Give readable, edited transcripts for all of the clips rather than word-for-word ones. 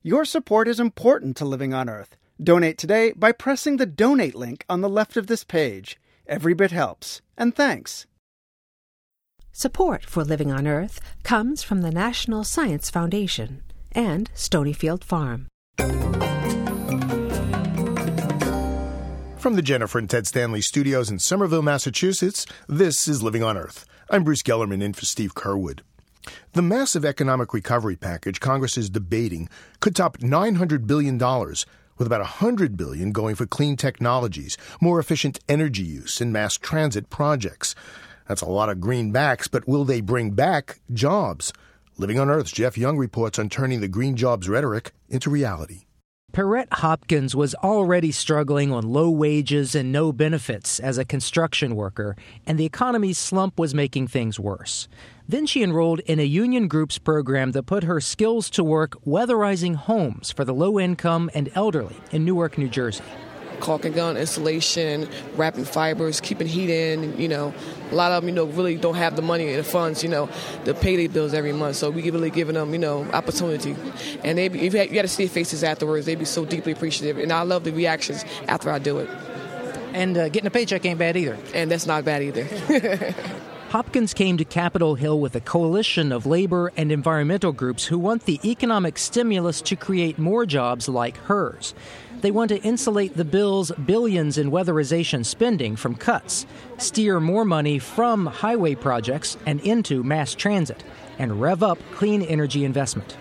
Your support is important to Living on Earth. Donate today by pressing the donate link on the left of this page. Every bit helps. And thanks. Support for Living on Earth comes from the National Science Foundation and Stonyfield Farm. From the Jennifer and Ted Stanley studios in Somerville, Massachusetts, this is Living on Earth. I'm Bruce Gellerman in for Steve Curwood. The massive economic recovery package Congress is debating could top $900 billion, with about $100 billion going for clean technologies, more efficient energy use, and mass transit projects. That's a lot of greenbacks, but will they bring back jobs? Living on Earth's Jeff Young reports on turning the green jobs rhetoric into reality. Perrette Hopkins was already struggling on low wages and no benefits as a construction worker, and the economy's slump was making things worse. Then she enrolled in a union group's program that put her skills to work weatherizing homes for the low-income and elderly in Newark, New Jersey. Caulking gun installation, wrapping fibers, keeping heat in, a lot of them, really don't have the money and the funds, to pay their bills every month. So we really giving them, opportunity. And you got to see their faces afterwards. They'd be so deeply appreciative. And I love the reactions after I do it. And getting a paycheck ain't bad either. And that's not bad either. Hopkins came to Capitol Hill with a coalition of labor and environmental groups who want the economic stimulus to create more jobs like hers. They want to insulate the bill's billions in weatherization spending from cuts, steer more money from highway projects and into mass transit, and rev up clean energy investment.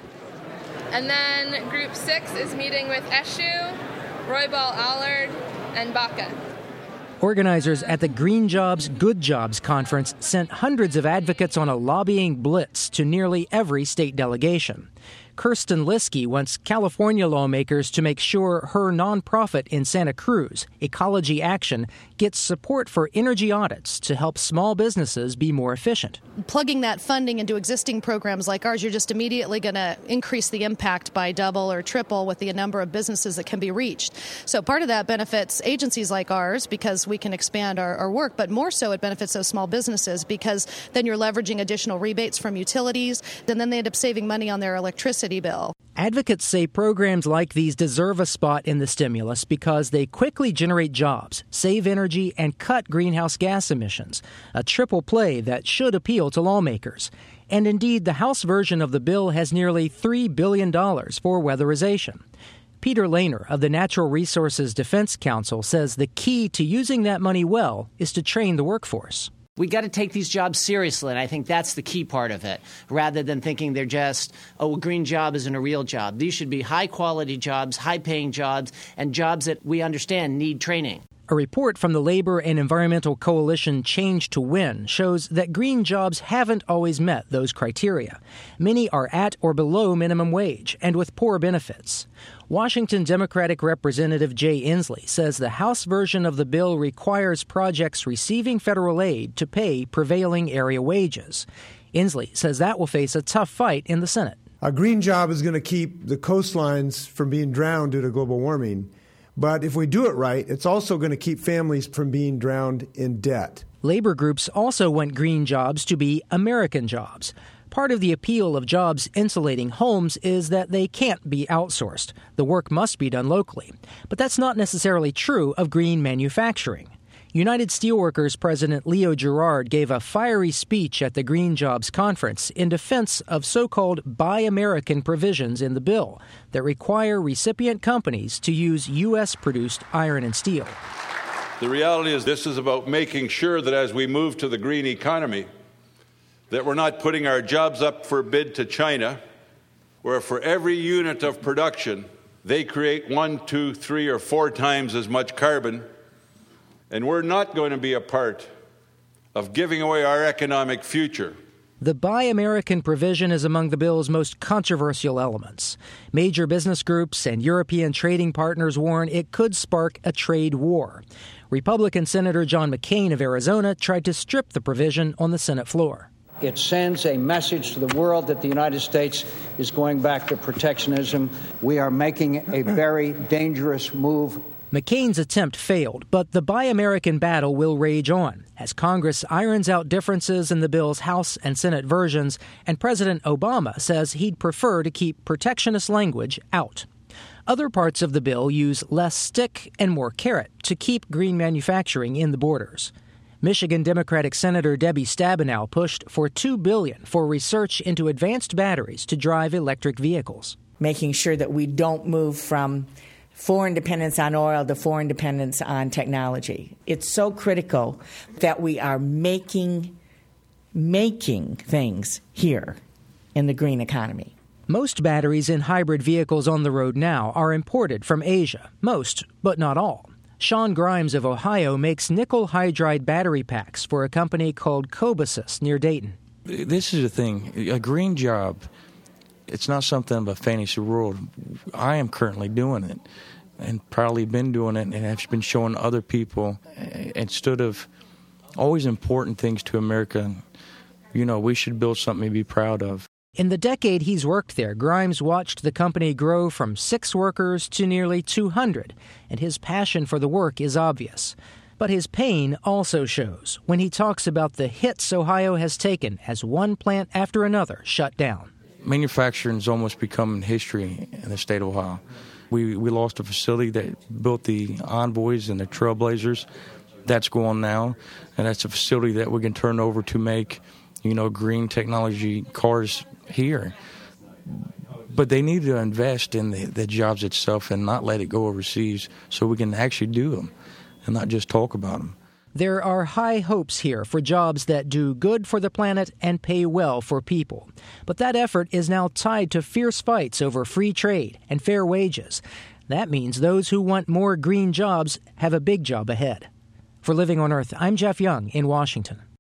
And then Group 6 is meeting with Eshoo, Roybal Allard, and Baca. Organizers at the Green Jobs, Good Jobs conference sent hundreds of advocates on a lobbying blitz to nearly every state delegation. Kirsten Liskey wants California lawmakers to make sure her nonprofit in Santa Cruz, Ecology Action, gets support for energy audits to help small businesses be more efficient. Plugging that funding into existing programs like ours, you're just immediately going to increase the impact by double or triple with the number of businesses that can be reached. So part of that benefits agencies like ours because we can expand our work, but more so it benefits those small businesses because then you're leveraging additional rebates from utilities, and then they end up saving money on their electricity bill. Advocates say programs like these deserve a spot in the stimulus because they quickly generate jobs, save energy, and cut greenhouse gas emissions, a triple play that should appeal to lawmakers. And indeed, the House version of the bill has nearly $3 billion for weatherization. Peter Lehner of the Natural Resources Defense Council says the key to using that money well is to train the workforce. We got to take these jobs seriously, and I think that's the key part of it, rather than thinking they're just, a green job isn't a real job. These should be high-quality jobs, high-paying jobs, and jobs that we understand need training. A report from the labor and environmental coalition Change to Win shows that green jobs haven't always met those criteria. Many are at or below minimum wage and with poor benefits. Washington Democratic Representative Jay Inslee says the House version of the bill requires projects receiving federal aid to pay prevailing area wages. Inslee says that will face a tough fight in the Senate. A green job is going to keep the coastlines from being drowned due to global warming. But if we do it right, it's also going to keep families from being drowned in debt. Labor groups also want green jobs to be American jobs. Part of the appeal of jobs insulating homes is that they can't be outsourced. The work must be done locally. But that's not necessarily true of green manufacturing. United Steelworkers President Leo Gerard gave a fiery speech at the Green Jobs Conference in defense of so-called Buy American provisions in the bill that require recipient companies to use U.S.-produced iron and steel. The reality is this is about making sure that as we move to the green economy, that we're not putting our jobs up for bid to China, where for every unit of production, they create 1, 2, 3, or 4 times as much carbon. And we're not going to be a part of giving away our economic future. The Buy American provision is among the bill's most controversial elements. Major business groups and European trading partners warn it could spark a trade war. Republican Senator John McCain of Arizona tried to strip the provision on the Senate floor. It sends a message to the world that the United States is going back to protectionism. We are making a very dangerous move McCain's attempt failed, but the Buy American battle will rage on as Congress irons out differences in the bill's House and Senate versions, and President Obama says he'd prefer to keep protectionist language out. Other parts of the bill use less stick and more carrot to keep green manufacturing in the borders. Michigan Democratic Senator Debbie Stabenow pushed for $2 billion for research into advanced batteries to drive electric vehicles. Making sure that we don't move from foreign dependence on oil to foreign dependence on technology. It's so critical that we are making things here in the green economy. Most batteries in hybrid vehicles on the road now are imported from Asia. Most, but not all. Sean Grimes of Ohio makes nickel hydride battery packs for a company called Cobasys near Dayton. This is the thing. A green job, it's not something of a fantasy world. I am currently doing it and probably been doing it and have been showing other people instead of always important things to America. You know, we should build something to be proud of. In the decade he's worked there, Grimes watched the company grow from 6 workers to nearly 200, and his passion for the work is obvious. But his pain also shows when he talks about the hits Ohio has taken as one plant after another shut down. Manufacturing is almost becoming history in the state of Ohio. We lost a facility that built the Envoys and the Trailblazers. That's gone now, and that's a facility that we can turn over to make, green technology cars here. But they need to invest in the jobs itself and not let it go overseas so we can actually do them and not just talk about them. There are high hopes here for jobs that do good for the planet and pay well for people. But that effort is now tied to fierce fights over free trade and fair wages. That means those who want more green jobs have a big job ahead. For Living on Earth, I'm Jeff Young in Washington.